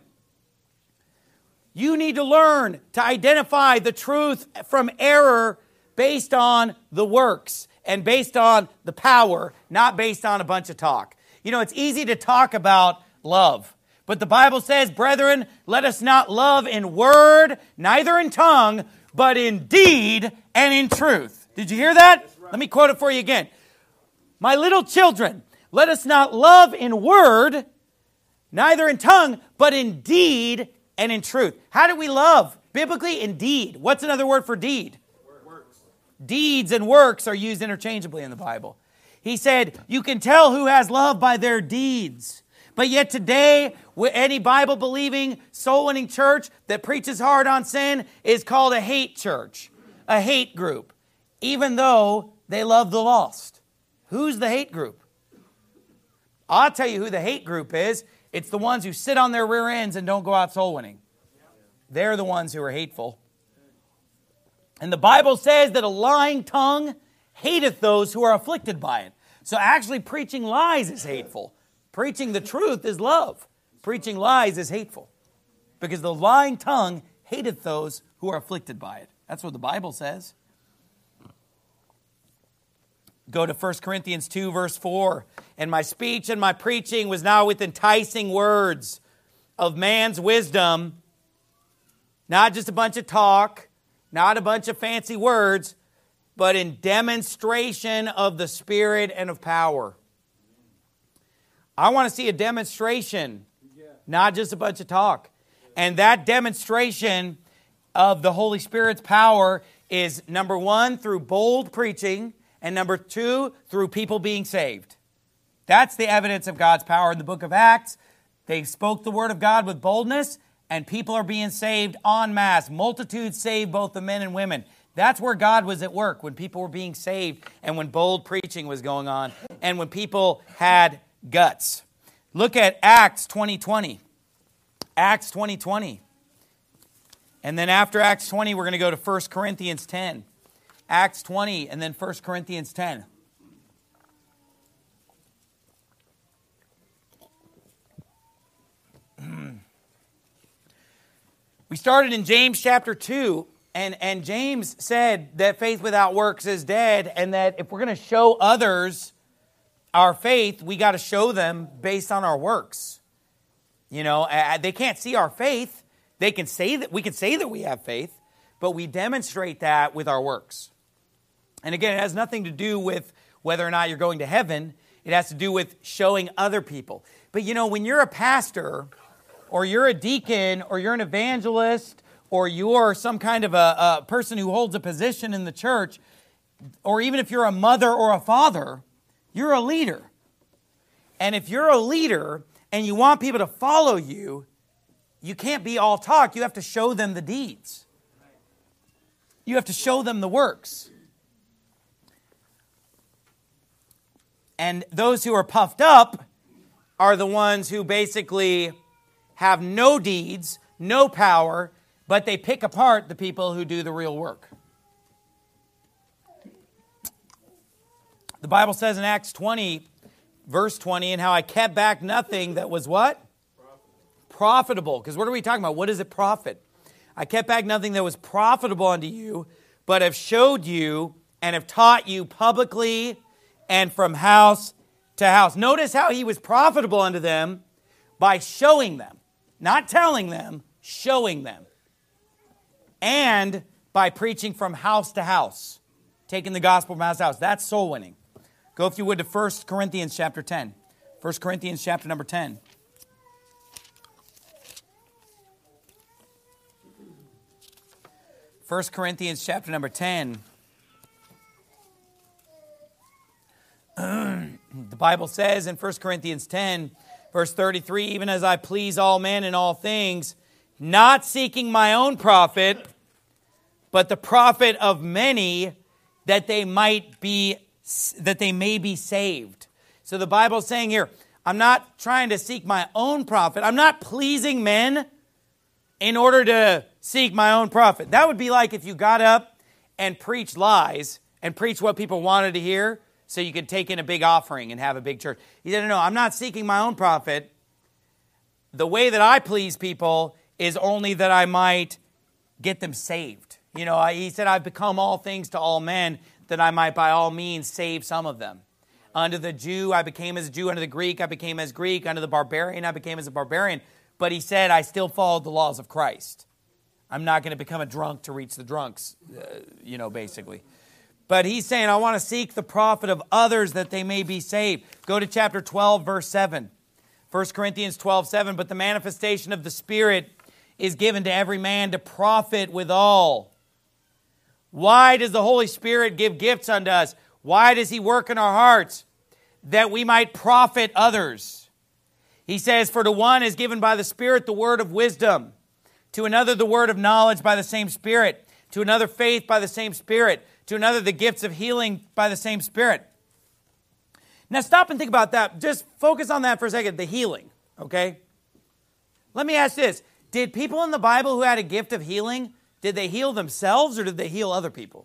You need to learn to identify the truth from error based on the works and based on the power, not based on a bunch of talk. You know, it's easy to talk about love, but the Bible says, brethren, let us not love in word, neither in tongue, but in deed and in truth. Did you hear that? Let me quote it for you again. My little children, let us not love in word, neither in tongue, but in deed and in truth. How do we love? Biblically, in deed. What's another word for deed? Works. Deeds and works are used interchangeably in the Bible. He said, you can tell who has love by their deeds. But yet today, any Bible-believing, soul-winning church that preaches hard on sin is called a hate church, a hate group, even though they love the lost. Who's the hate group? I'll tell you who the hate group is. It's the ones who sit on their rear ends and don't go out soul winning. They're the ones who are hateful. And the Bible says that a lying tongue hateth those who are afflicted by it. So actually preaching lies is hateful. Preaching the truth is love. Preaching lies is hateful. Because the lying tongue hateth those who are afflicted by it. That's what the Bible says. Go to First Corinthians two, verse four. And my speech and my preaching was not with enticing words of man's wisdom, not just a bunch of talk, not a bunch of fancy words, but in demonstration of the Spirit and of power. I want to see a demonstration, not just a bunch of talk. And that demonstration of the Holy Spirit's power is, number one, through bold preaching, and number two, through people being saved. That's the evidence of God's power in the book of Acts. They spoke the word of God with boldness, and people are being saved en masse. Multitudes saved, both the men and women. That's where God was at work, when people were being saved and when bold preaching was going on and when people had guts. Look at Acts twenty twenty. Acts twenty twenty. And then after Acts twenty, we're going to go to First Corinthians ten. Acts twenty and then First Corinthians ten. We started in James chapter two, and, and James said that faith without works is dead, and that if we're going to show others our faith, we got to show them based on our works. You know, they can't see our faith. They can say that we can say that we have faith, but we demonstrate that with our works. And again, it has nothing to do with whether or not you're going to heaven. It has to do with showing other people. But you know, when you're a pastor, or you're a deacon, or you're an evangelist, or you're some kind of a, a person who holds a position in the church, or even if you're a mother or a father, you're a leader. And if you're a leader and you want people to follow you, you can't be all talk. You have to show them the deeds. You have to show them the works. And those who are puffed up are the ones who basically have no deeds, no power, but they pick apart the people who do the real work. The Bible says in Acts twenty, verse twenty, and how I kept back nothing that was what? Profitable. Because what are we talking about? What does it profit? I kept back nothing that was profitable unto you, but have showed you and have taught you publicly and from house to house. Notice how he was profitable unto them by showing them. Not telling them, showing them. And by preaching from house to house. Taking the gospel from house to house. That's soul winning. Go, if you would, to First Corinthians chapter ten. First Corinthians chapter number ten. First Corinthians chapter number ten. The Bible says in First Corinthians ten, verse thirty-three, even as I please all men in all things, not seeking my own profit, but the profit of many, that they might be, that they may be saved. So the Bible's saying here, I'm not trying to seek my own profit. I'm not pleasing men in order to seek my own profit. That would be like if you got up and preached lies and preached what people wanted to hear so you could take in a big offering and have a big church. He said, no, no, I'm not seeking my own profit. The way that I please people is only that I might get them saved. You know, he said, I've become all things to all men, that I might by all means save some of them. Unto the Jew, I became as a Jew. Unto the Greek, I became as Greek. Unto the barbarian, I became as a barbarian. But he said, I still followed the laws of Christ. I'm not going to become a drunk to reach the drunks, uh, you know, basically. But he's saying, I want to seek the profit of others that they may be saved. Go to chapter twelve, verse seven. First Corinthians twelve, seven. But the manifestation of the Spirit is given to every man to profit withal. Why does the Holy Spirit give gifts unto us? Why does he work in our hearts? That we might profit others. He says, for to one is given by the Spirit the word of wisdom, to another the word of knowledge by the same Spirit, to another faith by the same Spirit, to another the gifts of healing by the same Spirit. Now stop and think about that. Just focus on that for a second, the healing, okay? Let me ask this. Did people in the Bible who had a gift of healing, did they heal themselves or did they heal other people?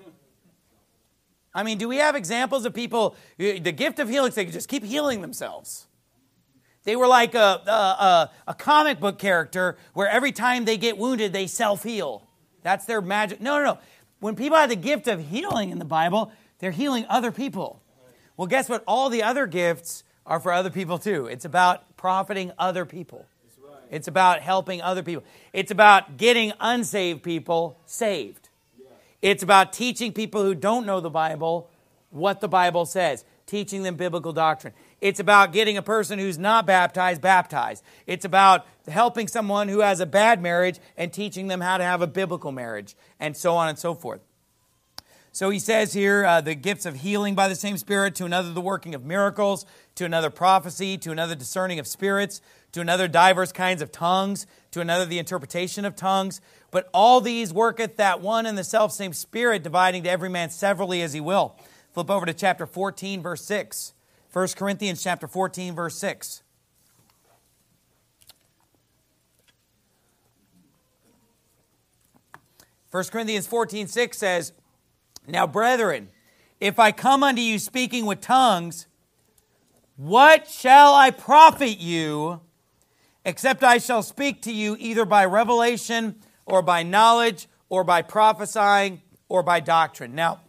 I mean, do we have examples of people, the gift of healing, they could just keep healing themselves? They were like a, a, a comic book character where every time they get wounded, they self-heal. That's their magic. No, no, no. When people have the gift of healing in the Bible, they're healing other people. Well, guess what? All the other gifts are for other people too. It's about profiting other people. It's about helping other people. It's about getting unsaved people saved. It's about teaching people who don't know the Bible what the Bible says, teaching them biblical doctrine. It's about getting a person who's not baptized, baptized. It's about helping someone who has a bad marriage and teaching them how to have a biblical marriage, and so on and so forth. So he says here, uh, the gifts of healing by the same Spirit, to another the working of miracles, to another prophecy, to another discerning of spirits, to another divers kinds of tongues, to another the interpretation of tongues. But all these worketh that one and the selfsame Spirit, dividing to every man severally as he will. Flip over to chapter fourteen, verse six. First Corinthians chapter fourteen, verse six. First Corinthians fourteen, six says, now, brethren, if I come unto you speaking with tongues, what shall I profit you, except I shall speak to you either by revelation or by knowledge or by prophesying or by doctrine. Now,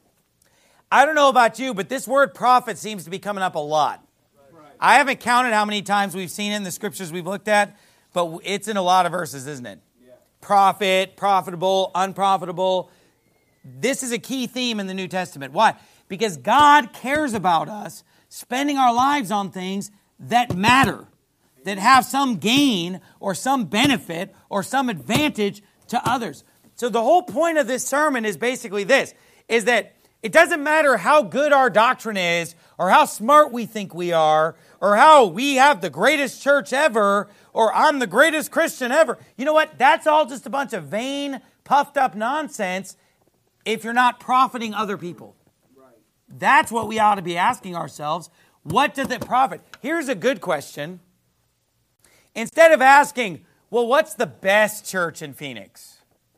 I don't know about you, but this word prophet seems to be coming up a lot. I haven't counted how many times we've seen it in the scriptures we've looked at, but it's in a lot of verses, isn't it? Yeah. Prophet, profitable, unprofitable. This is a key theme in the New Testament. Why? Because God cares about us spending our lives on things that matter, that have some gain or some benefit or some advantage to others. So the whole point of this sermon is basically this, is that it doesn't matter how good our doctrine is or how smart we think we are or how we have the greatest church ever or I'm the greatest Christian ever. You know what? That's all just a bunch of vain, puffed up nonsense if you're not profiting other people. That's what we ought to be asking ourselves. What does it profit? Here's a good question. Instead of asking, well, what's the best church in Phoenix?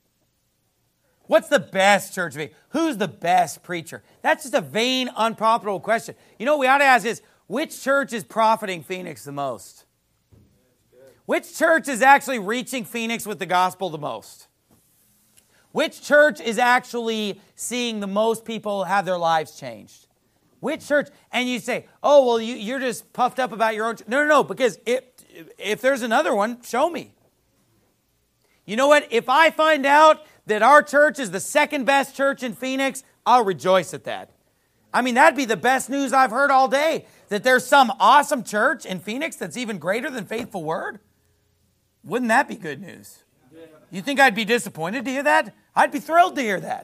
What's the best church? Who's the best preacher? That's just a vain, unprofitable question. You know what we ought to ask is, which church is profiting Phoenix the most? Which church is actually reaching Phoenix with the gospel the most? Which church is actually seeing the most people have their lives changed? Which church? And you say, oh, well, you, you're just puffed up about your own church. No, no, no, because if, if there's another one, show me. You know what? If I find out that our church is the second best church in Phoenix, I'll rejoice at that. I mean, that'd be the best news I've heard all day, that there's some awesome church in Phoenix that's even greater than Faithful Word. Wouldn't that be good news? You think I'd be disappointed to hear that? I'd be thrilled to hear that.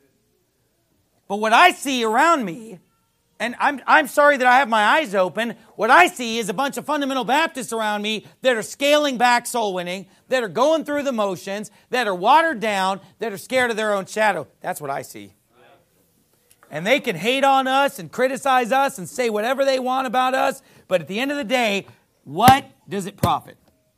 But what I see around me, and I'm, I'm sorry that I have my eyes open, what I see is a bunch of fundamental Baptists around me that are scaling back soul winning, that are going through the motions, that are watered down, that are scared of their own shadow. That's what I see. And they can hate on us and criticize us and say whatever they want about us, but at the end of the day, what does it profit?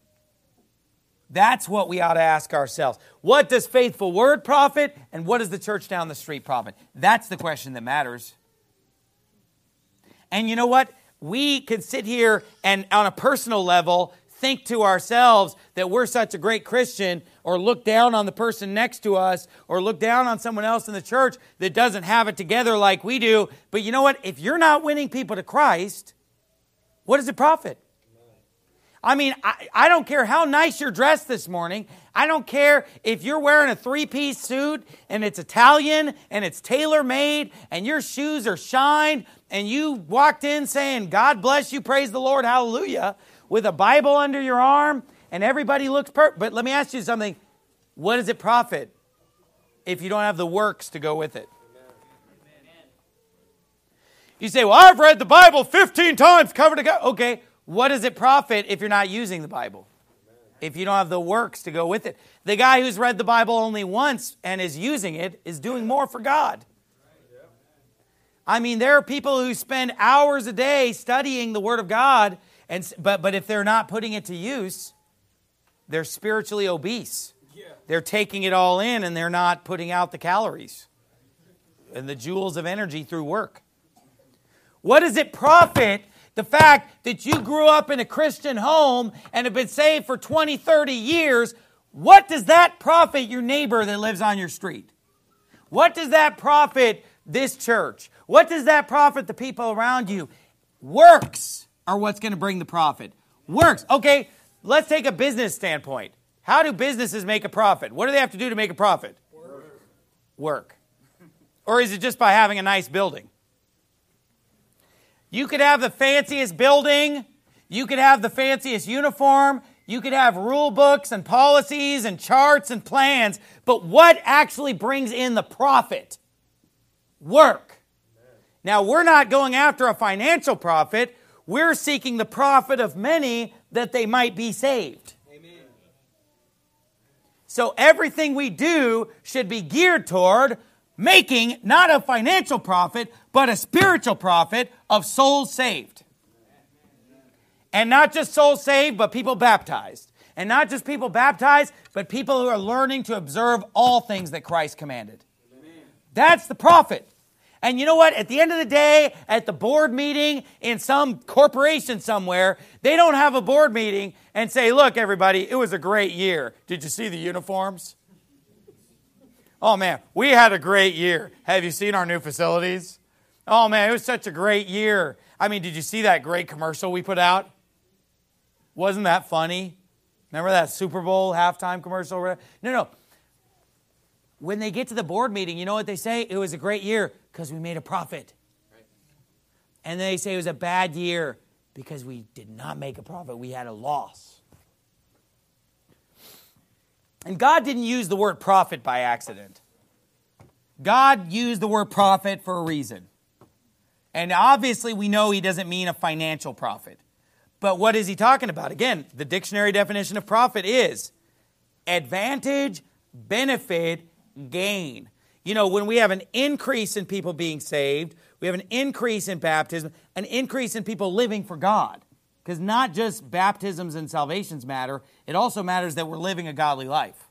That's what we ought to ask ourselves. What does Faithful Word profit, and what does the church down the street profit? That's the question that matters. And you know what? We could sit here and on a personal level think to ourselves that we're such a great Christian, or look down on the person next to us, or look down on someone else in the church that doesn't have it together like we do. But you know what? If you're not winning people to Christ, what does it profit? I mean, I, I don't care how nice you're dressed this morning. I don't care if you're wearing a three-piece suit and it's Italian and it's tailor-made and your shoes are shined and you walked in saying, God bless you, praise the Lord, hallelujah, with a Bible under your arm and everybody looks perfect. But let me ask you something. What does it profit if you don't have the works to go with it? You say, well, I've read the Bible fifteen times cover to cover. Okay. What does it profit if you're not using the Bible? If you don't have the works to go with it? The guy who's read the Bible only once and is using it is doing more for God. I mean, there are people who spend hours a day studying the Word of God, and but, but if they're not putting it to use, they're spiritually obese. They're taking it all in and they're not putting out the calories and the joules of energy through work. What does it profit? The fact that you grew up in a Christian home and have been saved for twenty, thirty years, what does that profit your neighbor that lives on your street? What does that profit this church? What does that profit the people around you? Works are what's going to bring the profit. Works. Okay, let's take a business standpoint. How do businesses make a profit? What do they have to do to make a profit? Work. Work. Or is it just by having a nice building? You could have the fanciest building. You could have the fanciest uniform. You could have rule books and policies and charts and plans. But what actually brings in the profit? Work. Now, we're not going after a financial profit. We're seeking the profit of many that they might be saved. Amen. So everything we do should be geared toward making not a financial profit, but a spiritual profit of souls saved. And not just souls saved, but people baptized. And not just people baptized, but people who are learning to observe all things that Christ commanded. Amen. That's the profit. And you know what? At the end of the day, at the board meeting in some corporation somewhere, they don't have a board meeting and say, look, everybody, it was a great year. Did you see the uniforms? Oh, man, we had a great year. Have you seen our new facilities? Oh, man, it was such a great year. I mean, did you see that great commercial we put out? Wasn't that funny? Remember that Super Bowl halftime commercial? No, no. When they get to the board meeting, you know what they say? It was a great year because we made a profit. Right. And they say it was a bad year because we did not make a profit. We had a loss. And God didn't use the word profit by accident. God used the word profit for a reason. And obviously we know he doesn't mean a financial profit. But what is he talking about? Again, the dictionary definition of profit is advantage, benefit, gain. You know, when we have an increase in people being saved, we have an increase in baptism, an increase in people living for God. Because not just baptisms and salvations matter, it also matters that we're living a godly life.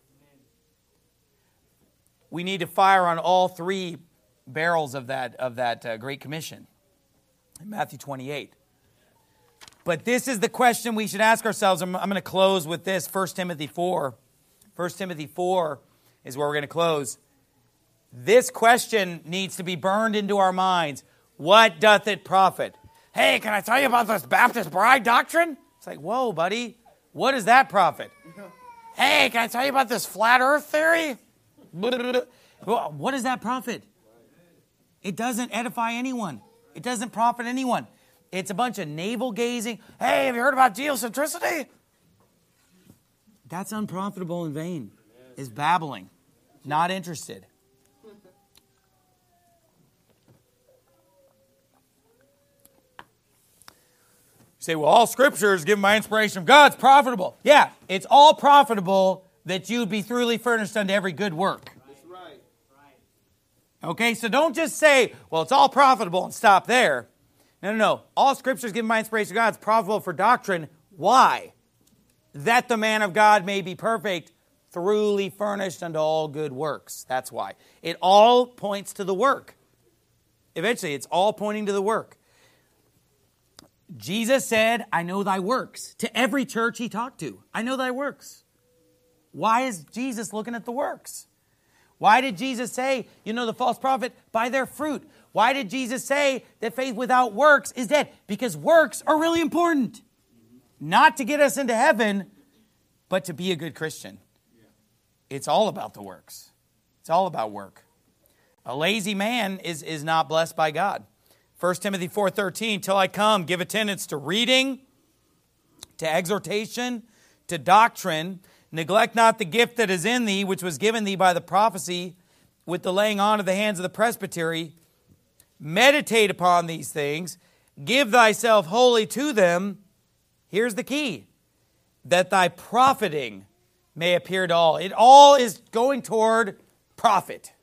We need to fire on all three barrels of that, of that uh, Great Commission in Matthew twenty-eight. But this is the question we should ask ourselves. I'm, I'm going to close with this, First Timothy four. First Timothy four is where we're going to close. This question needs to be burned into our minds. What doth it profit? Hey, can I tell you about this Baptist bride doctrine? It's like, whoa, buddy. What does that profit? Hey, can I tell you about this flat earth theory? What does that profit? It doesn't edify anyone. It doesn't profit anyone. It's a bunch of navel gazing. Hey, have you heard about geocentricity? That's unprofitable and vain. Is babbling. Not interested. You say, well, all Scripture is given by inspiration of God. It's profitable. Yeah, it's all profitable that you would be thoroughly furnished unto every good work. That's right. Okay, so don't just say, well, it's all profitable and stop there. No, no, no. All Scripture is given by inspiration of God. It's profitable for doctrine. Why? That the man of God may be perfect, thoroughly furnished unto all good works. That's why. It all points to the work. Eventually, it's all pointing to the work. Jesus said, I know thy works. To every church he talked to. I know thy works. Why is Jesus looking at the works? Why did Jesus say, you know the false prophet, by their fruit? Why did Jesus say that faith without works is dead? Because works are really important. Not to get us into heaven, but to be a good Christian. It's all about the works. It's all about work. A lazy man is, is not blessed by God. First Timothy four thirteen, till I come, give attendance to reading, to exhortation, to doctrine. Neglect not the gift that is in thee, which was given thee by the prophecy with the laying on of the hands of the presbytery. Meditate upon these things. Give thyself wholly to them. Here's the key. That thy profiting may appear to all. It all is going toward profit.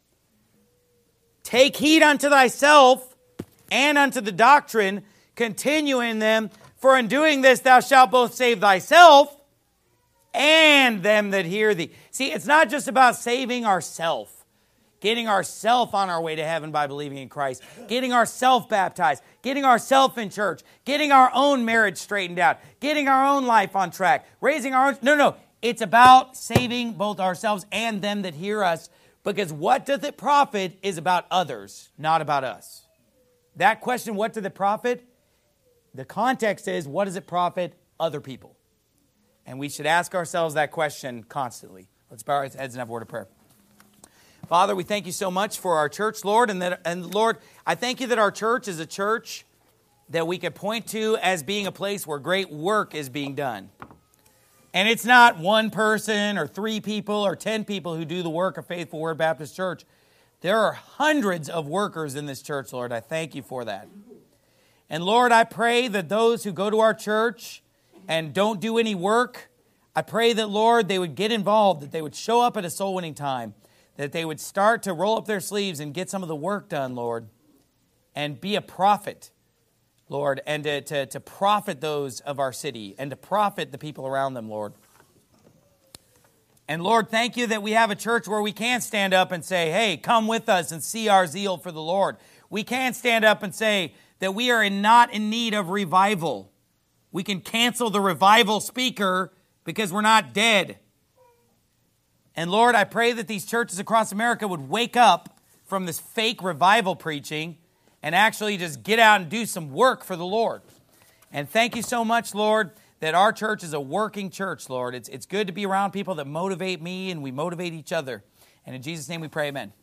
Take heed unto thyself and unto the doctrine, continue in them, for in doing this thou shalt both save thyself and them that hear thee. See, it's not just about saving ourselves, getting ourselves on our way to heaven by believing in Christ, getting ourselves baptized, getting ourselves in church, getting our own marriage straightened out, getting our own life on track, raising our own... No, no, it's about saving both ourselves and them that hear us, because what doth it profit is about others, not about us. That question, what does it profit? The context is, what does it profit other people? And we should ask ourselves that question constantly. Let's bow our heads and have a word of prayer. Father, we thank you so much for our church, Lord. And, that, and Lord, I thank you that our church is a church that we could point to as being a place where great work is being done. And it's not one person or three people or ten people who do the work of Faithful Word Baptist Church. There are hundreds of workers in this church, Lord. I thank you for that. And Lord, I pray that those who go to our church and don't do any work, I pray that, Lord, they would get involved, that they would show up at a soul winning time, that they would start to roll up their sleeves and get some of the work done, Lord, and be a prophet, Lord, and to, to, to profit those of our city and to profit the people around them, Lord. And Lord, thank you that we have a church where we can stand up and say, hey, come with us and see our zeal for the Lord. We can stand up and say that we are in not in need of revival. We can cancel the revival speaker because we're not dead. And Lord, I pray that these churches across America would wake up from this fake revival preaching and actually just get out and do some work for the Lord. And thank you so much, Lord, that our church is a working church, Lord. It's, it's good to be around people that motivate me and we motivate each other. And in Jesus' name we pray, amen.